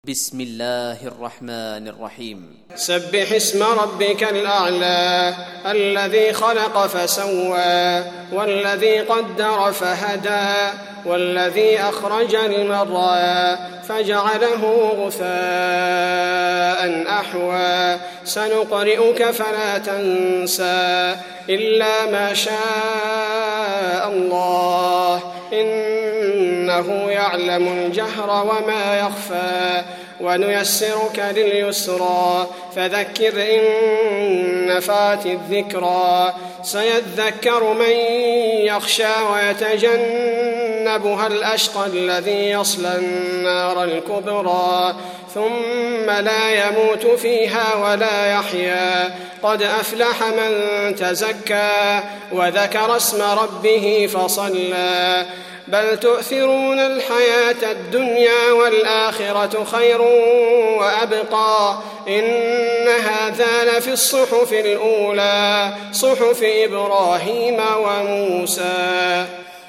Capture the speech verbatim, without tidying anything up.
بسم الله الرحمن الرحيم. سبح اسم ربك الأعلى الذي خلق فسوى والذي قدر فهدى والذي أخرج المرعى فجعله غثاء أحوى سنقرئك فلا تنسى إلا ما شاء الله إنه يعلم الجهر وما يخفى ونيسرك لليسرى فذكر إن نفعت الذكرى سيذكر من يخشى ويتجنبها الأشقى الذي يصلى النار الكبرى ثم لا يموت فيها ولا يحيا قد أفلح من تزكى وذكر اسم ربه فصلى بل تؤثرون الحياة الدنيا والآخرة خير وأبقى إن هذا لفي الصحف الأولى صحف إبراهيم وموسى.